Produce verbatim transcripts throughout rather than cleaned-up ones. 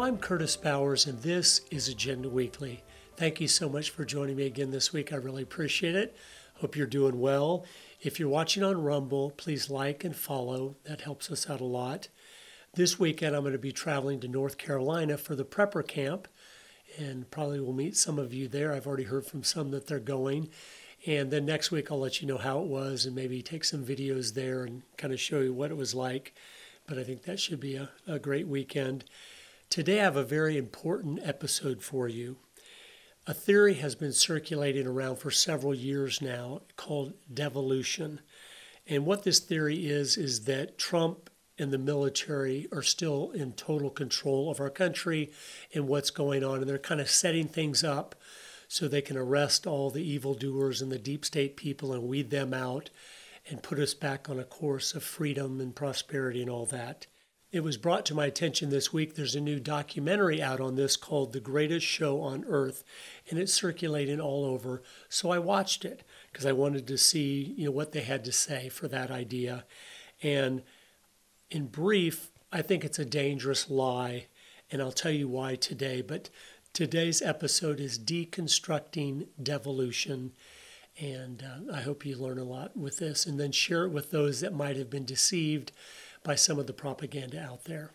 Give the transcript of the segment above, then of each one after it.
I'm Curtis Bowers, and this is Agenda Weekly. Thank you so much for joining me again this week. I really appreciate it. Hope you're doing well. If you're watching on Rumble, please like and follow. That helps us out a lot. This weekend, I'm going to be traveling to North Carolina for the Prepper Camp, and probably will meet some of you there. I've already heard from some that they're going. And then next week, I'll let you know how it was and maybe take some videos there and kind of show you what it was like. But I think that should be a, a great weekend. Today, I have a very important episode for you. A theory has been circulating around for several years now called devolution. And what this theory is, is that Trump and the military are still in total control of our country and what's going on. And they're kind of setting things up so they can arrest all the evildoers and the deep state people and weed them out and put us back on a course of freedom and prosperity and all that. It was brought to my attention this week. There's a new documentary out on this called The Greatest Show on Earth, and it's circulating all over. So I watched it because I wanted to see, you know, what they had to say for that idea. And in brief, I think it's a dangerous lie, and I'll tell you why today. But today's episode is Deconstructing Devolution, and uh, I hope you learn a lot with this, and then share it with those that might have been deceived by some of the propaganda out there.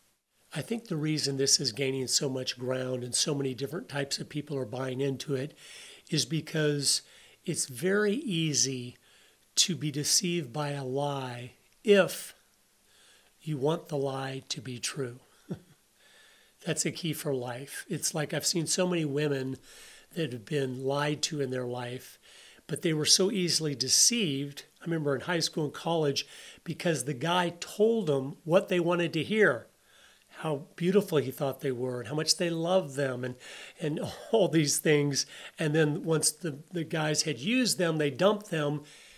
I think the reason this is gaining so much ground and so many different types of people are buying into it is because it's very easy to be deceived by a lie if you want the lie to be true. That's a key for life. It's like I've seen so many women that have been lied to in their life, but they were so easily deceived. I remember in high school and college because the guy told them what they wanted to hear, how beautiful he thought they were and how much they loved them and, and all these things. And then once the, the guys had used them, they dumped them,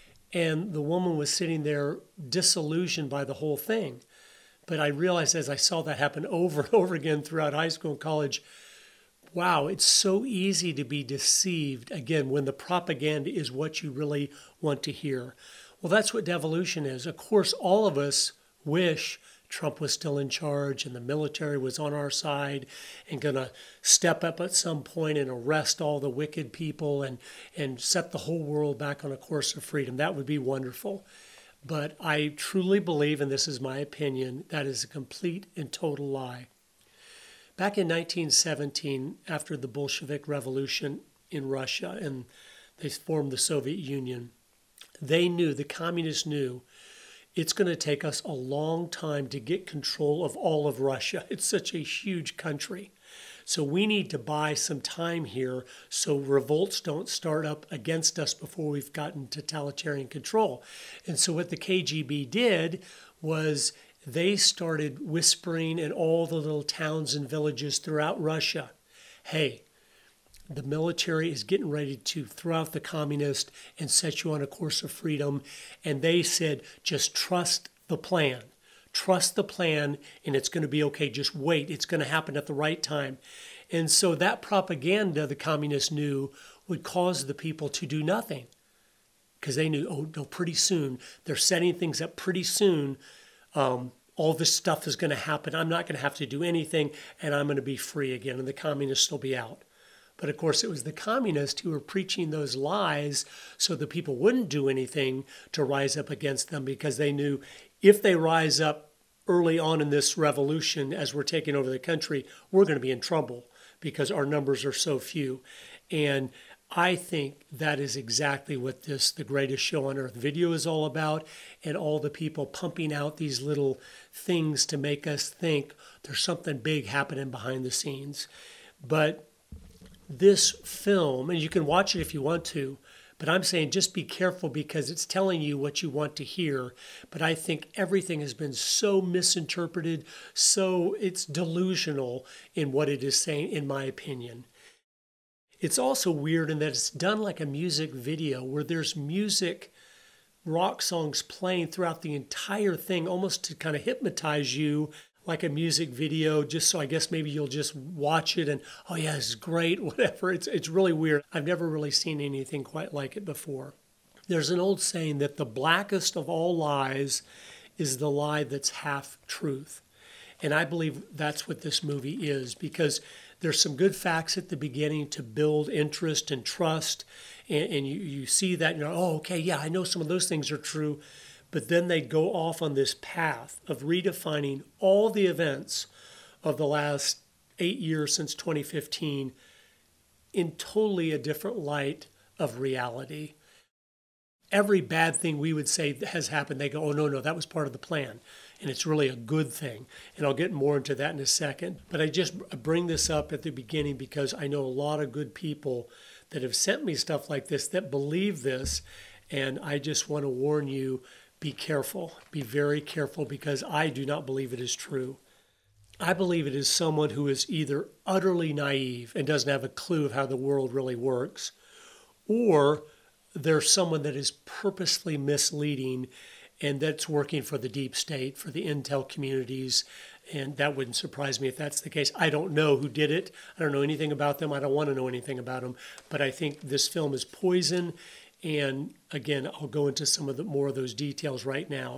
and the woman was sitting there disillusioned by the whole thing. But I realized as I saw that happen over and over again throughout high school and college, wow, it's so easy to be deceived, again, when the propaganda is what you really want to hear. Well, that's what devolution is. Of course, all of us wish Trump was still in charge and the military was on our side and going to step up at some point and arrest all the wicked people and, and set the whole world back on a course of freedom. That would be wonderful. But I truly believe, and this is my opinion, that is a complete and total lie. Back in nineteen seventeen, after the Bolshevik Revolution in Russia, and they formed the Soviet Union, they knew, the communists knew, it's going to take us a long time to get control of all of Russia. It's such a huge country. So we need to buy some time here so revolts don't start up against us before we've gotten totalitarian control. And so what the K G B did was they started whispering in all the little towns and villages throughout Russia, hey, the military is getting ready to throw out the communists and set you on a course of freedom. And they said, just trust the plan. Trust the plan, and it's going to be okay. Just wait. It's going to happen at the right time. And so that propaganda, the communists knew, would cause the people to do nothing. Because they knew, oh, no, pretty soon, they're setting things up pretty soon. Um, all this stuff is going to happen. I'm not going to have to do anything, and I'm going to be free again, and the communists will be out. But of course, it was the communists who were preaching those lies so the people wouldn't do anything to rise up against them, because they knew if they rise up early on in this revolution as we're taking over the country, we're going to be in trouble because our numbers are so few. And I think that is exactly what this The Greatest Show on Earth video is all about, and all the people pumping out these little things to make us think there's something big happening behind the scenes. But this film, and you can watch it if you want to, but I'm saying just be careful because it's telling you what you want to hear. But I think everything has been so misinterpreted, so it's delusional in what it is saying, in my opinion. It's also weird in that it's done like a music video where there's music, rock songs playing throughout the entire thing, almost to kind of hypnotize you, like a music video, just so I guess maybe you'll just watch it and, oh yeah, this is great, whatever. It's it's really weird. I've never really seen anything quite like it before. There's an old saying that the blackest of all lies is the lie that's half truth. And I believe that's what this movie is, because there's some good facts at the beginning to build interest and trust. And, and you, you see that, and you're, oh, okay, yeah, I know some of those things are true. But then they go off on this path of redefining all the events of the last eight years since twenty fifteen in totally a different light of reality. Every bad thing we would say that has happened, they go, oh, no, no, that was part of the plan. And it's really a good thing. And I'll get more into that in a second. But I just bring this up at the beginning because I know a lot of good people that have sent me stuff like this that believe this. And I just want to warn you, be careful. Be very careful, because I do not believe it is true. I believe it is someone who is either utterly naive and doesn't have a clue of how the world really works, or there's someone that is purposely misleading and that's working for the deep state, for the intel communities. And that wouldn't surprise me if that's the case. I don't know who did it. I don't know anything about them. I don't want to know anything about them. But I think this film is poison. And again, I'll go into some of the more of those details right now.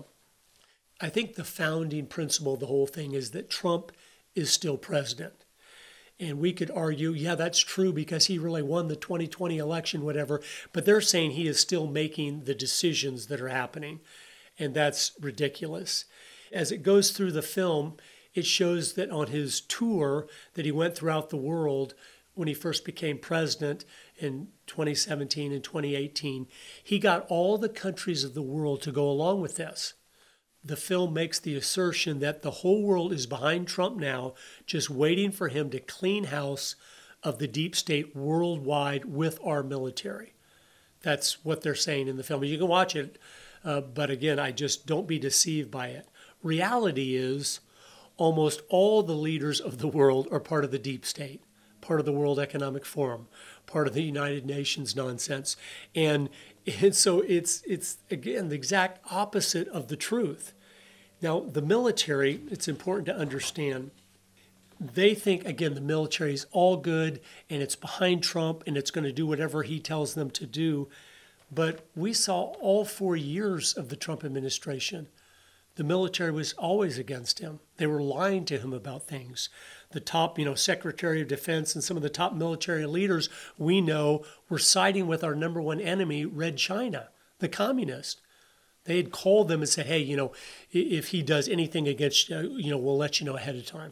I think the founding principle of the whole thing is that Trump is still president. And we could argue, yeah, that's true because he really won the twenty twenty election, whatever. But they're saying he is still making the decisions that are happening. And that's ridiculous. As it goes through the film, it shows that on his tour that he went throughout the world when he first became president in twenty seventeen and twenty eighteen, he got all the countries of the world to go along with this. The film makes the assertion that the whole world is behind Trump now, just waiting for him to clean house of the deep state worldwide with our military. That's what they're saying in the film. You can watch it, uh, but again, I just don't be deceived by it. Reality is almost all the leaders of the world are part of the deep state, part of the World Economic Forum, part of the United Nations nonsense. And, and so it's, it's, again, the exact opposite of the truth. Now, the military, it's important to understand, they think, again, the military is all good and it's behind Trump and it's going to do whatever he tells them to do. But we saw all four years of the Trump administration, the military was always against him. They were lying to him about things. The top, you know, Secretary of Defense and some of the top military leaders we know were siding with our number one enemy, Red China, the communist. They had called them and said, hey, you know, if he does anything against you, you know, we'll let you know ahead of time.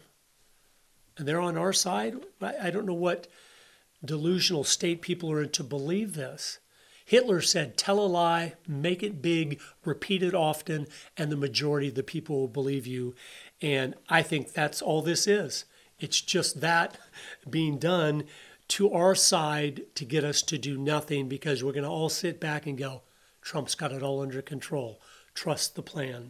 And they're on our side. I don't know what delusional state people are in to believe this. Hitler said, tell a lie, make it big, repeat it often, and the majority of the people will believe you. And I think that's all this is. It's just that being done to our side to get us to do nothing, because we're going to all sit back and go, Trump's got it all under control. Trust the plan.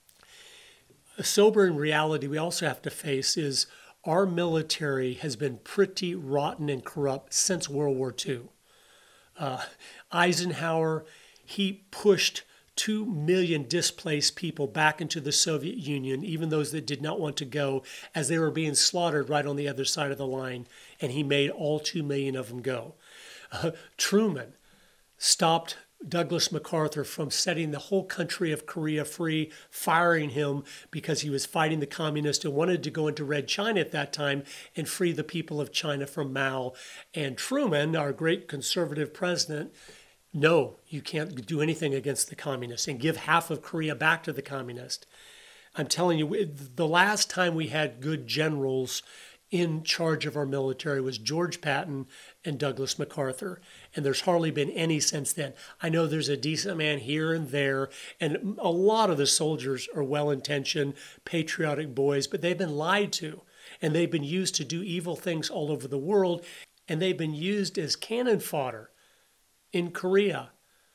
A sobering reality we also have to face is our military has been pretty rotten and corrupt since World War Two. Uh, Eisenhower, he pushed two million displaced people back into the Soviet Union, even those that did not want to go, as they were being slaughtered right on the other side of the line, and he made all two million of them go. Uh, Truman stopped Douglas MacArthur from setting the whole country of Korea free, firing him because he was fighting the communists and wanted to go into Red China at that time and free the people of China from Mao. And Truman, our great conservative president, no, you can't do anything against the communists and give half of Korea back to the communists. I'm telling you, the last time we had good generals in charge of our military was George Patton and Douglas MacArthur. And there's hardly been any since then. I know there's a decent man here and there, and a lot of the soldiers are well-intentioned, patriotic boys, but they've been lied to, and they've been used to do evil things all over the world, and they've been used as cannon fodder in Korea,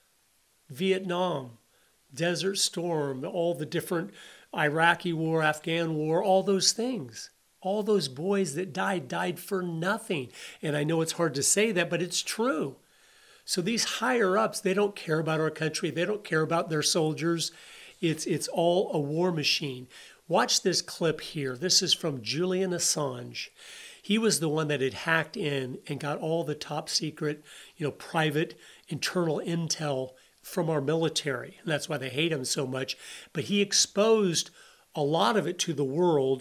Vietnam, Desert Storm, all the different Iraqi war, Afghan war, all those things. All those boys that died, died for nothing. And I know it's hard to say that, but it's true. So these higher ups, they don't care about our country. They don't care about their soldiers. It's, it's all a war machine. Watch this clip here. This is from Julian Assange. He was the one that had hacked in and got all the top secret, you know, private internal intel from our military. And that's why they hate him so much. But he exposed a lot of it to the world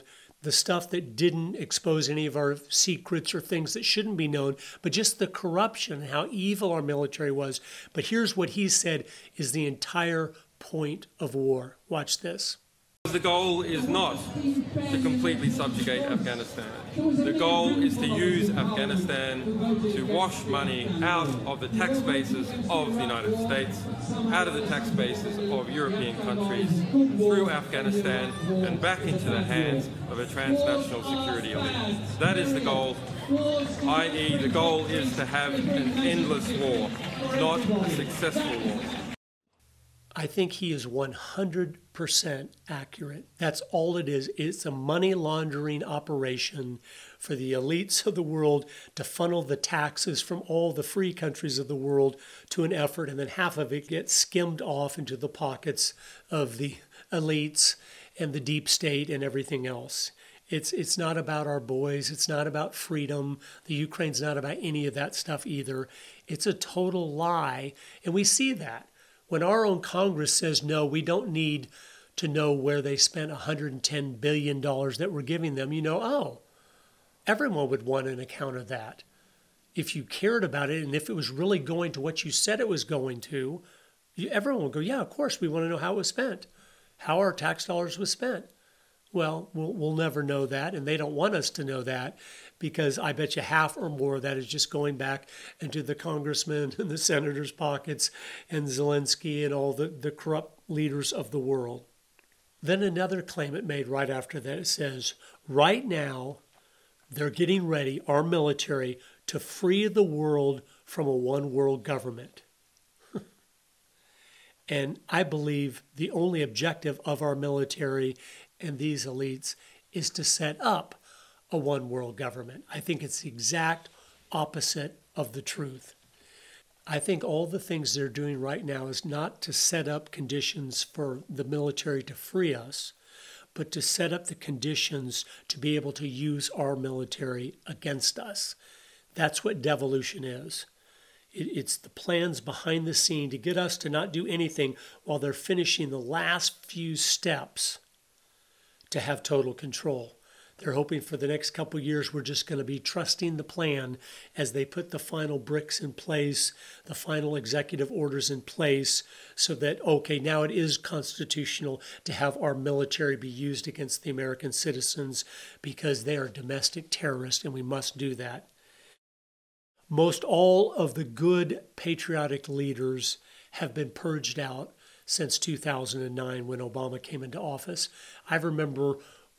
the stuff that didn't expose any of our secrets or things that shouldn't be known, but just the corruption, how evil our military was. But here's what he said is the entire point of war. Watch this. The goal is not to completely subjugate Afghanistan. The goal is to use Afghanistan to wash money out of the tax bases of the United States, out of the tax bases of European countries, through Afghanistan and back into the hands of a transnational security elite. That is the goal, that is the goal is to have an endless war, not a successful war. I think he is one hundred percent accurate. That's all it is. It's a money laundering operation for the elites of the world to funnel the taxes from all the free countries of the world to an effort, and then half of it gets skimmed off into the pockets of the elites and the deep state and everything else. It's it's not about our boys. It's not about freedom. The Ukraine's not about any of that stuff either. It's a total lie, and we see that. When our own Congress says, no, we don't need to know where they spent one hundred ten billion dollars that we're giving them, you know, oh, everyone would want an account of that. If you cared about it and if it was really going to what you said it was going to, you, everyone would go, yeah, of course, we want to know how it was spent, how our tax dollars was spent. Well, we'll we'll never know that, and they don't want us to know that, because I bet you half or more of that is just going back into the congressmen and the senators' pockets and Zelensky and all the, the corrupt leaders of the world. Then another claim it made right after that, it says, right now, they're getting ready, our military, to free the world from a one-world government. And I believe the only objective of our military and these elites is to set up a one-world government. I think it's the exact opposite of the truth. I think all the things they're doing right now is not to set up conditions for the military to free us, but to set up the conditions to be able to use our military against us. That's what devolution is. It's the plans behind the scene to get us to not do anything while they're finishing the last few steps to have total control. They're hoping for the next couple of years we're just going to be trusting the plan as they put the final bricks in place, the final executive orders in place, so that, okay, now it is constitutional to have our military be used against the American citizens because they are domestic terrorists and we must do that. Most all of the good patriotic leaders have been purged out since two thousand nine when Obama came into office. I remember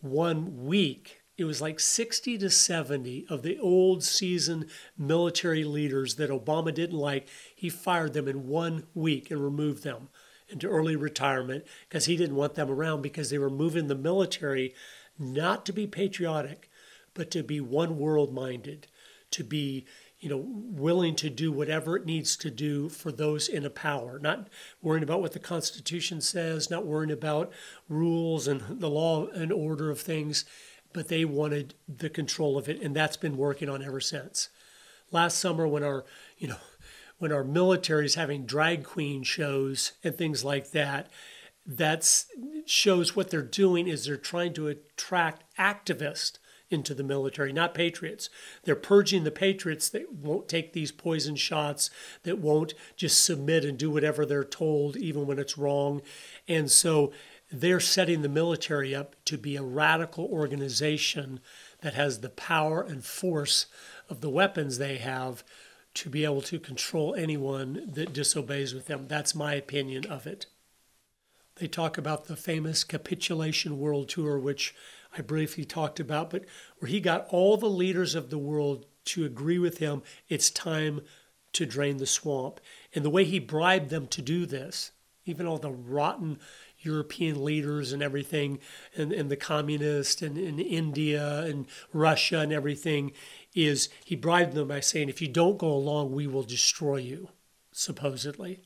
one week, it was like sixty to seventy of the old seasoned military leaders that Obama didn't like. He fired them in one week and removed them into early retirement because he didn't want them around, because they were moving the military not to be patriotic, but to be one world minded, to be you know, willing to do whatever it needs to do for those in a power, not worrying about what the Constitution says, not worrying about rules and the law and order of things, but they wanted the control of it, and that's been working on ever since. Last summer, when our, you know, when our military is having drag queen shows and things like that, that shows what they're doing is they're trying to attract activists into the military, not patriots. They're purging the patriots that won't take these poison shots, that won't just submit and do whatever they're told, even when it's wrong. And so they're setting the military up to be a radical organization that has the power and force of the weapons they have to be able to control anyone that disobeys with them. That's my opinion of it. They talk about the famous Capitulation World Tour, which I briefly talked about, but where he got all the leaders of the world to agree with him, it's time to drain the swamp. And the way he bribed them to do this, even all the rotten European leaders and everything, and, and the communists and, and India and Russia and everything, is he bribed them by saying, if you don't go along, we will destroy you, supposedly.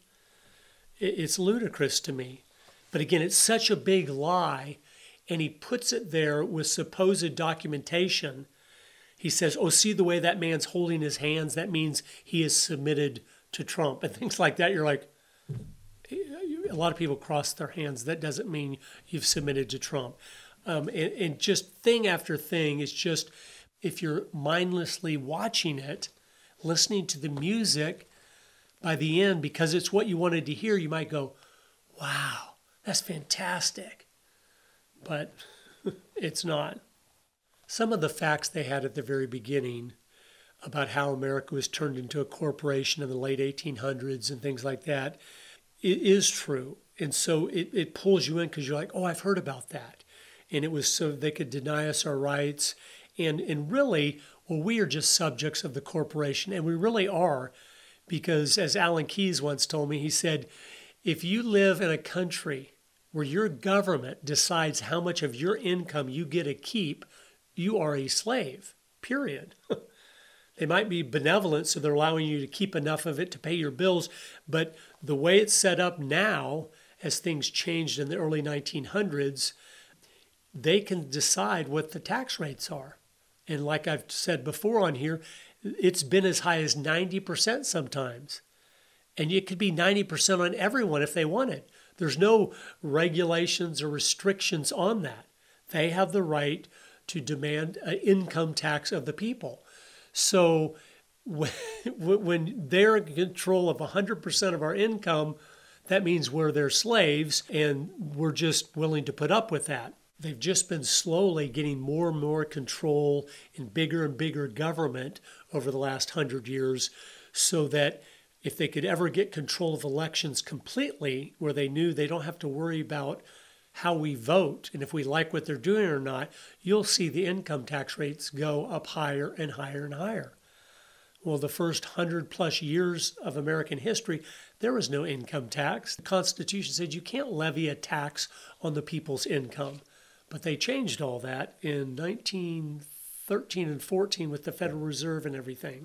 It, it's ludicrous to me. But again, it's such a big lie, and he puts it there with supposed documentation. He says, oh, see the way that man's holding his hands? That means he is submitted to Trump, and things like that. You're like, a lot of people cross their hands. That doesn't mean you've submitted to Trump. Um, and, and just thing after thing is just, if you're mindlessly watching it, listening to the music, by the end, because it's what you wanted to hear, you might go, wow, that's fantastic. But it's not. Some of the facts they had at the very beginning about how America was turned into a corporation in the late eighteen hundreds and things like that, it is true. And so it, it pulls you in because you're like, oh, I've heard about that. And it was so they could deny us our rights. And, and really, well, we are just subjects of the corporation. And we really are, because as Alan Keyes once told me, he said, if you live in a country where your government decides how much of your income you get to keep, you are a slave, period. They might be benevolent, so they're allowing you to keep enough of it to pay your bills. But the way it's set up now, as things changed in the early nineteen hundreds, they can decide what the tax rates are. And like I've said before on here, it's been as high as ninety percent sometimes. And it could be ninety percent on everyone if they want it. There's no regulations or restrictions on that. They have the right to demand an income tax of the people. So when they're in control of one hundred percent of our income, that means we're their slaves, and we're just willing to put up with that. They've just been slowly getting more and more control and bigger and bigger government over the last hundred years, so that if they could ever get control of elections completely, where they knew they don't have to worry about how we vote and if we like what they're doing or not, you'll see the income tax rates go up higher and higher and higher. Well, the first hundred plus years of American history, there was no income tax. The Constitution said you can't levy a tax on the people's income. But they changed all that in nineteen thirteen and fourteen with the Federal Reserve and everything.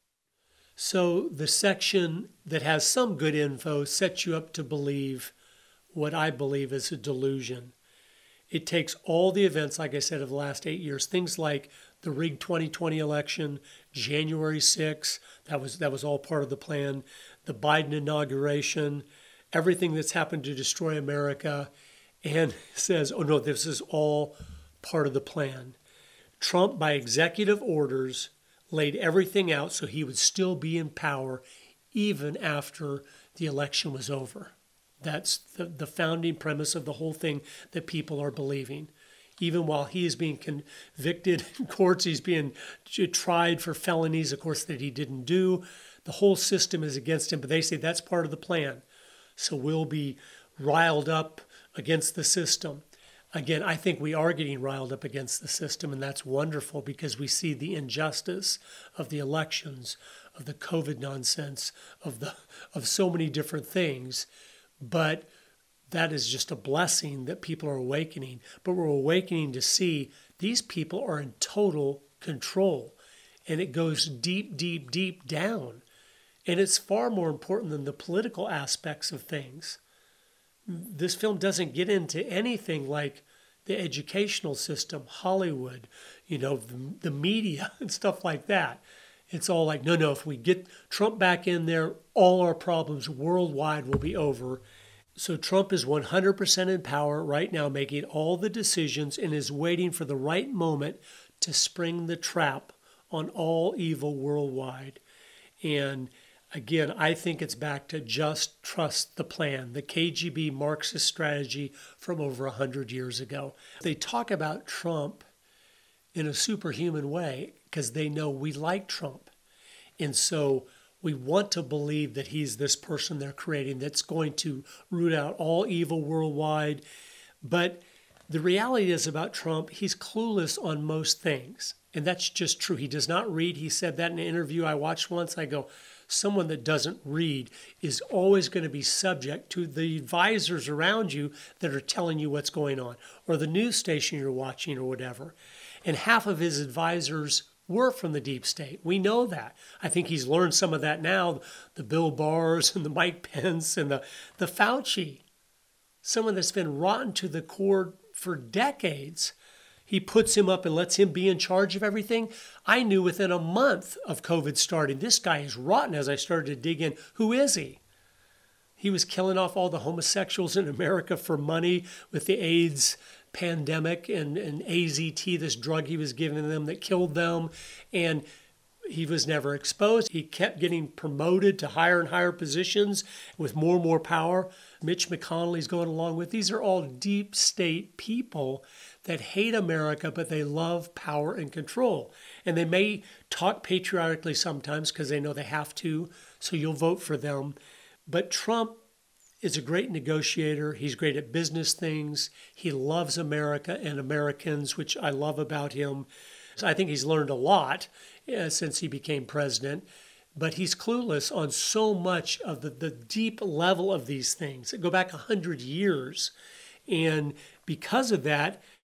So the section that has some good info sets you up to believe what I believe is a delusion. It takes all the events, like I said, of the last eight years, things like the rigged twenty twenty election, January sixth, that was that was all part of the plan, the Biden inauguration, everything that's happened to destroy America, and says, oh no, this is all part of the plan. Trump, by executive orders, laid everything out so he would still be in power even after the election was over. That's the, the founding premise of the whole thing that people are believing. Even while he is being convicted in courts, he's being tried for felonies, of course, that he didn't do. The whole system is against him, but they say that's part of the plan. So we'll be riled up against the system. Again, I think we are getting riled up against the system, and that's wonderful because we see the injustice of the elections, of the COVID nonsense, of the of so many different things. But that is just a blessing that people are awakening. But we're awakening to see these people are in total control. And it goes deep, deep, deep down. And it's far more important than the political aspects of things. This film doesn't get into anything like the educational system, Hollywood, you know, the, the media and stuff like that. It's all like, no, no, if we get Trump back in there, all our problems worldwide will be over. So Trump is one hundred percent in power right now, making all the decisions, and is waiting for the right moment to spring the trap on all evil worldwide. And again, I think it's back to just trust the plan, the K G B Marxist strategy from over one hundred years ago. They talk about Trump in a superhuman way because they know we like Trump. And so we want to believe that he's this person they're creating that's going to root out all evil worldwide. But the reality is about Trump, he's clueless on most things. And that's just true. He does not read. He said that in an interview I watched once. I go, someone that doesn't read is always going to be subject to the advisors around you that are telling you what's going on, or the news station you're watching or whatever. And half of his advisors were from the deep state. We know that. I think he's learned some of that now, the Bill Barrs and the Mike Pence and the, the Fauci, someone that's been rotten to the core for decades. He puts him up and lets him be in charge of everything. I knew within a month of COVID starting, this guy is rotten. As I started to dig in, who is he? He was killing off all the homosexuals in America for money with the AIDS pandemic and, and A Z T, this drug he was giving them that killed them. And he was never exposed. He kept getting promoted to higher and higher positions with more and more power. Mitch McConnell's going along with. These are all deep state people that hate America, but they love power and control. And they may talk patriotically sometimes because they know they have to, so you'll vote for them. But Trump is a great negotiator. He's great at business things. He loves America and Americans, which I love about him. So I think he's learned a lot uh, since he became president, but he's clueless on so much of the, the deep level of these things that go back a hundred years. And because of that,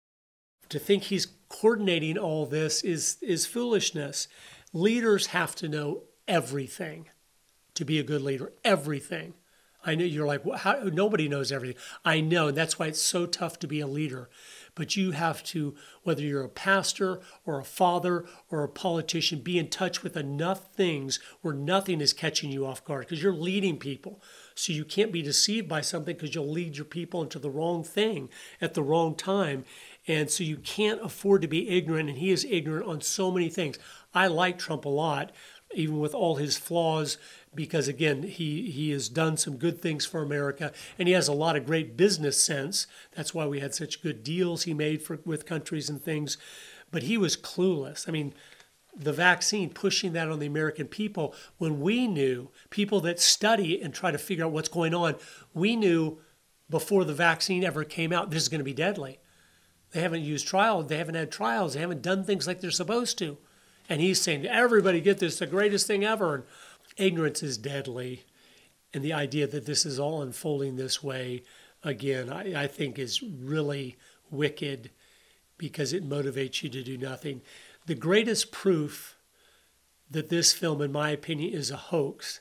to think he's coordinating all this is, is foolishness. Leaders have to know everything to be a good leader, everything. I know you're like, well, how, nobody knows everything. I know, and that's why it's so tough to be a leader. But you have to, whether you're a pastor or a father or a politician, be in touch with enough things where nothing is catching you off guard because you're leading people. So you can't be deceived by something because you'll lead your people into the wrong thing at the wrong time. And so you can't afford to be ignorant, and he is ignorant on so many things. I like Trump a lot, even with all his flaws, because again, he, he has done some good things for America, and he has a lot of great business sense. That's why we had such good deals he made for, with countries and things. But he was clueless. I mean, the vaccine, pushing that on the American people, when we knew, people that study and try to figure out what's going on, we knew before the vaccine ever came out, this is going to be deadly. They haven't used trials. They haven't had trials. They haven't done things like they're supposed to. And he's saying, everybody get this, the greatest thing ever. And ignorance is deadly. And the idea that this is all unfolding this way, again, I, I think is really wicked because it motivates you to do nothing. The greatest proof that this film, in my opinion, is a hoax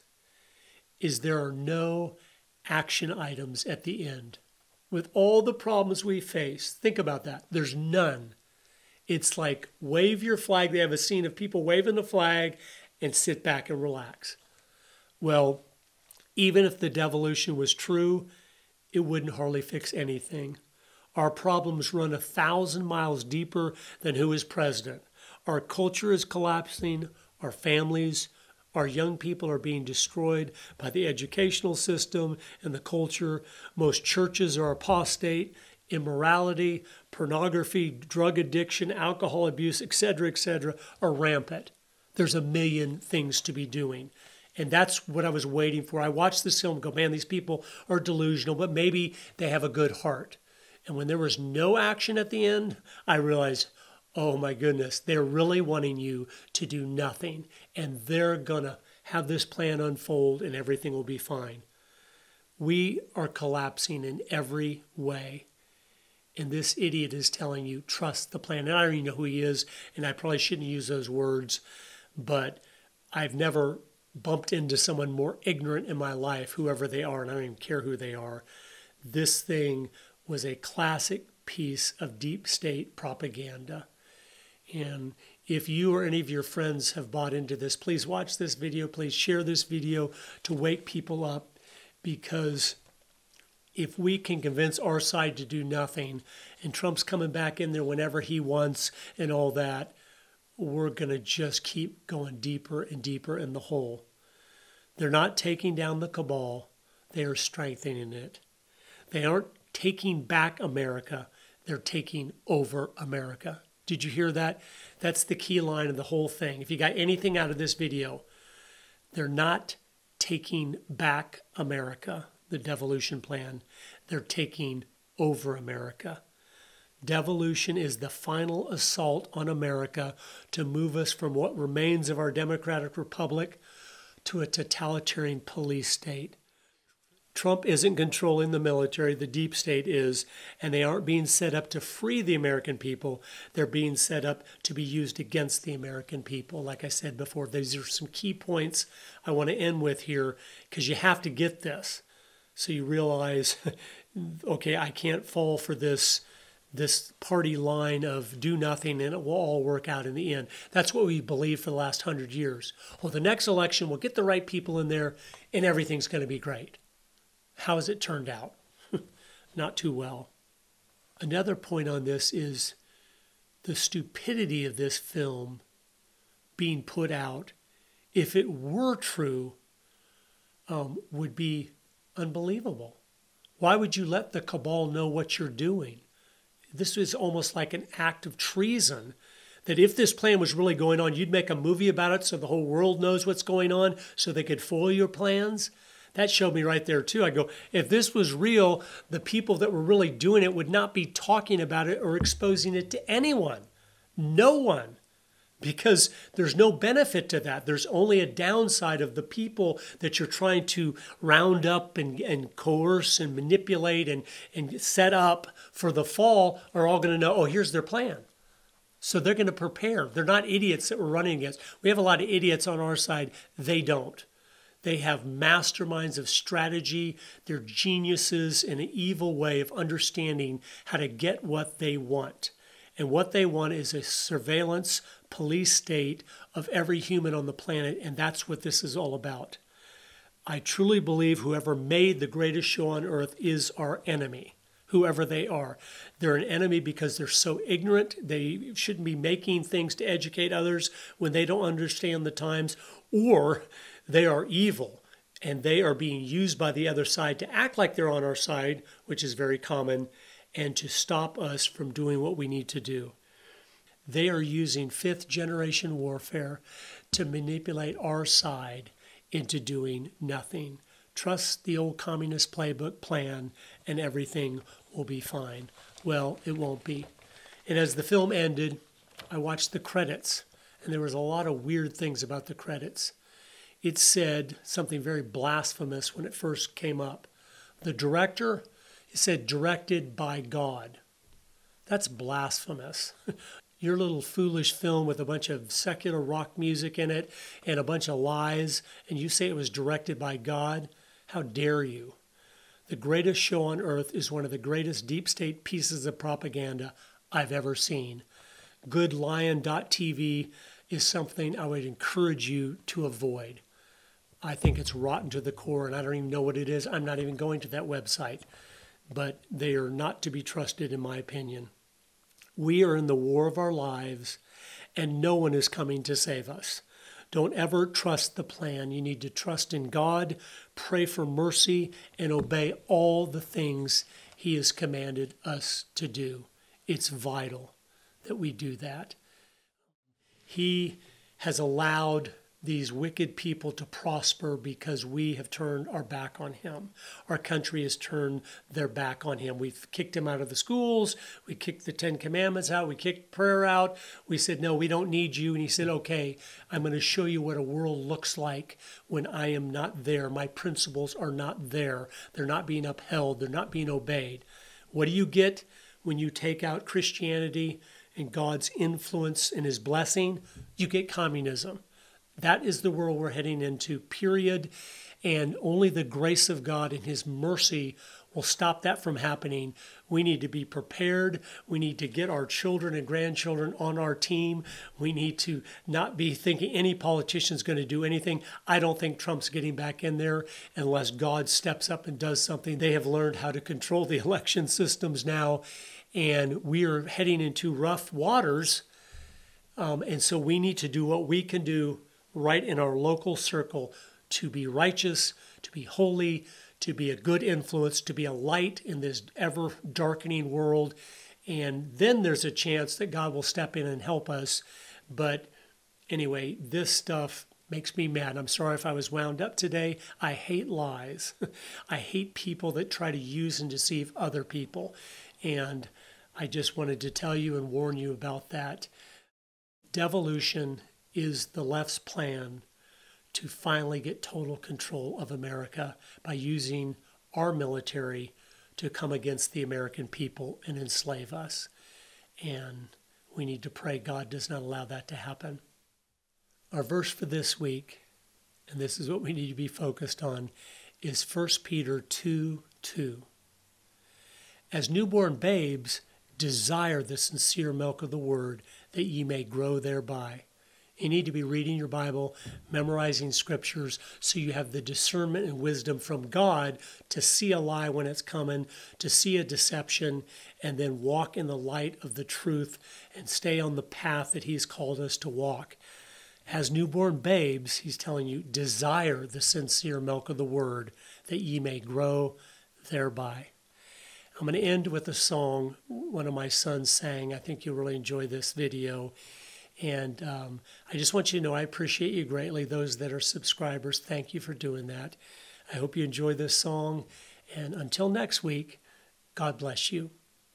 is there are no action items at the end. With all the problems we face, think about that. There's none. It's like wave your flag. They have a scene of people waving the flag and sit back and relax. Well, even if the devolution was true, it wouldn't hardly fix anything. Our problems run a thousand miles deeper than who is president. Our culture is collapsing. Our families, our young people are being destroyed by the educational system and the culture. Most churches are apostate. Immorality, pornography, drug addiction, alcohol abuse, et cetera, et cetera, are rampant. There's a million things to be doing. And that's what I was waiting for. I watched this film and go, man, these people are delusional, but maybe they have a good heart. And when there was no action at the end, I realized, oh my goodness, they're really wanting you to do nothing. And they're going to have this plan unfold and everything will be fine. We are collapsing in every way. And this idiot is telling you, trust the plan. And I don't even know who he is, and I probably shouldn't use those words, but I've never bumped into someone more ignorant in my life, whoever they are, and I don't even care who they are. This thing was a classic piece of deep state propaganda. And if you or any of your friends have bought into this, please watch this video. Please share this video to wake people up, because if we can convince our side to do nothing, and Trump's coming back in there whenever he wants and all that, we're going to just keep going deeper and deeper in the hole. They're not taking down the cabal. They are strengthening it. They aren't taking back America. They're taking over America. Did you hear that? That's the key line of the whole thing. If you got anything out of this video, they're not taking back America, the devolution plan. They're taking over America. Devolution is the final assault on America to move us from what remains of our democratic republic to a totalitarian police state. Trump isn't controlling the military, the deep state is, and they aren't being set up to free the American people. They're being set up to be used against the American people. Like I said before, these are some key points I want to end with here, because you have to get this. So you realize, okay, I can't fall for this this party line of do nothing and it will all work out in the end. That's what we believed for the last hundred years. Well, the next election, we'll get the right people in there and everything's going to be great. How has it turned out? Not too well. Another point on this is the stupidity of this film being put out, if it were true, um, would be unbelievable. Why would you let the cabal know what you're doing? This is almost like an act of treason, that if this plan was really going on, you'd make a movie about it so the whole world knows what's going on so they could foil your plans. That showed me right there too. I go, if this was real, the people that were really doing it would not be talking about it or exposing it to anyone. No one. Because there's no benefit to that. There's only a downside of the people that you're trying to round up and, and coerce and manipulate and, and set up for the fall are all going to know, oh, here's their plan. So they're going to prepare. They're not idiots that we're running against. We have a lot of idiots on our side. They don't. They have masterminds of strategy. They're geniuses in an evil way of understanding how to get what they want. And what they want is a surveillance police state of every human on the planet, and that's what this is all about. I truly believe whoever made the greatest show on earth is our enemy, whoever they are. They're an enemy because they're so ignorant. They shouldn't be making things to educate others when they don't understand the times, or they are evil and they are being used by the other side to act like they're on our side, which is very common, and to stop us from doing what we need to do. They are using fifth generation warfare to manipulate our side into doing nothing. Trust the old communist playbook plan and everything will be fine. Well, it won't be. And as the film ended, I watched the credits, and there was a lot of weird things about the credits. It said something very blasphemous when it first came up. The director, it said directed by God. That's blasphemous. Your little foolish film with a bunch of secular rock music in it and a bunch of lies, and you say it was directed by God? How dare you? The greatest show on earth is one of the greatest deep state pieces of propaganda I've ever seen. Good Lion dot T V is something I would encourage you to avoid. I think it's rotten to the core, and I don't even know what it is. I'm not even going to that website. But they are not to be trusted, in my opinion. We are in the war of our lives, and no one is coming to save us. Don't ever trust the plan. You need to trust in God, pray for mercy, and obey all the things He has commanded us to do. It's vital that we do that. He has allowed these wicked people to prosper because we have turned our back on Him. Our country has turned their back on Him. We've kicked Him out of the schools. We kicked the Ten Commandments out. We kicked prayer out. We said, no, we don't need you. And He said, okay, I'm going to show you what a world looks like when I am not there. My principles are not there. They're not being upheld. They're not being obeyed. What do you get when you take out Christianity and God's influence and His blessing? You get communism. That is the world we're heading into, period. And only the grace of God and His mercy will stop that from happening. We need to be prepared. We need to get our children and grandchildren on our team. We need to not be thinking any politician's going to do anything. I don't think Trump's getting back in there unless God steps up and does something. They have learned how to control the election systems now, and we are heading into rough waters. Um, and so we need to do what we can do right in our local circle to be righteous, to be holy, to be a good influence, to be a light in this ever-darkening world. And then there's a chance that God will step in and help us. But anyway, this stuff makes me mad. I'm sorry if I was wound up today. I hate lies. I hate people that try to use and deceive other people. And I just wanted to tell you and warn you about that. Devolution is the left's plan to finally get total control of America by using our military to come against the American people and enslave us. And we need to pray God does not allow that to happen. Our verse for this week, and this is what we need to be focused on, is First Peter two two. As newborn babes, desire the sincere milk of the word, that ye may grow thereby. You need to be reading your Bible, memorizing scriptures, so you have the discernment and wisdom from God to see a lie when it's coming, to see a deception, and then walk in the light of the truth and stay on the path that He's called us to walk. As newborn babes, He's telling you, desire the sincere milk of the Word, that ye may grow thereby. I'm going to end with a song one of my sons sang. I think you'll really enjoy this video. And um, I just want you to know I appreciate you greatly. Those that are subscribers, thank you for doing that. I hope you enjoy this song. And until next week, God bless you.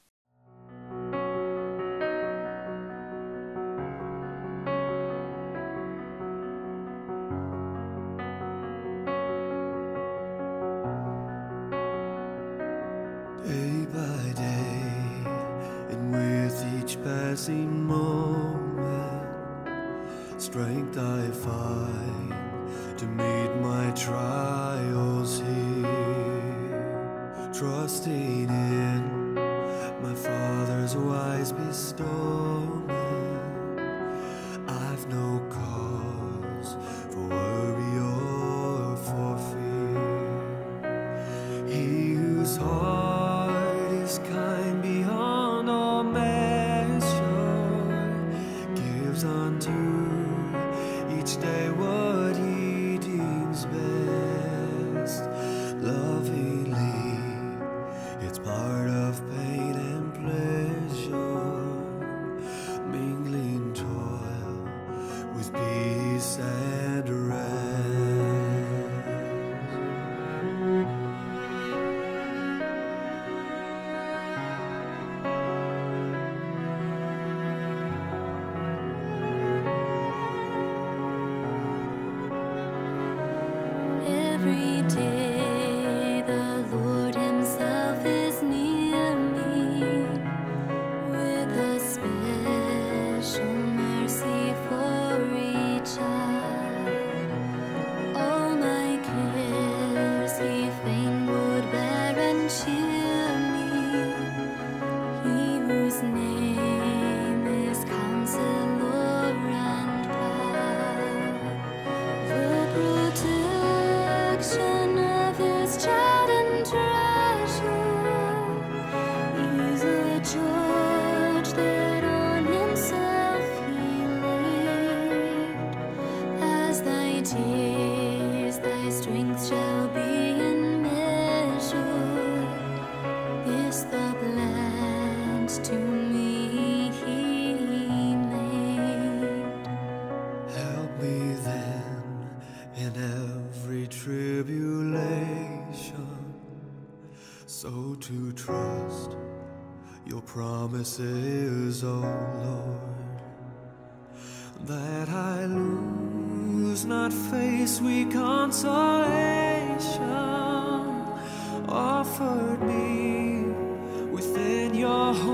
Day by day, and with each passing moment, strength I find to meet my trials here, trusting in my Father's wise bestowment. I've no cause for worry or for fear. He whose heart is kind beyond all measure gives unto each day what he deems best. Lovingly, it's part of pain and pleasure, mingling toil with peace and rest. Every day the Lord Himself is near me with a special mercy for each child. All my cares He fain would bear and cheer me. He whose name is Counselor and God, the protection of His child and treasure. He's a judge that on Himself He laid. As thy days, thy strength shall be in measure. This the pledge to me He made. Help me then in every tribulation, so to trust your promises, O Lord, that I lose not face sweet consolation offered me within your